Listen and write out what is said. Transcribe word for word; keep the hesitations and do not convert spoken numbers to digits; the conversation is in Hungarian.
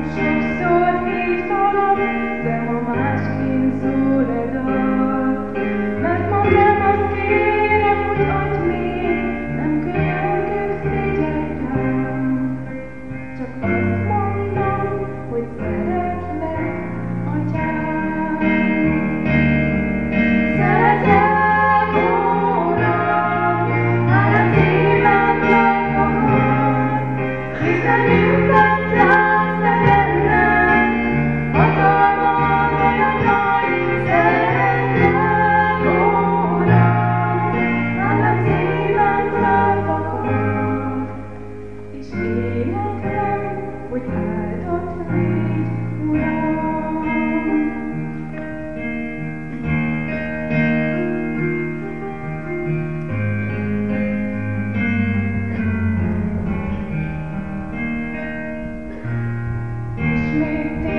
Sokszor így halok, de ma másként szól e dal. Mert ma nem azt kérem, hogy adj még, nem könyörgök, figyelj rám. Csak azt mondom, hogy szeretlek, Atyám. Szeretlek, Uram, hálát szívem lakakad, hiszen mindent látsz te bennem, hatalmad olyan nagy. Szeretlek, Uram, hálát szívem lakakad, és éneklem, hogy áldott légy, Uram. Ismét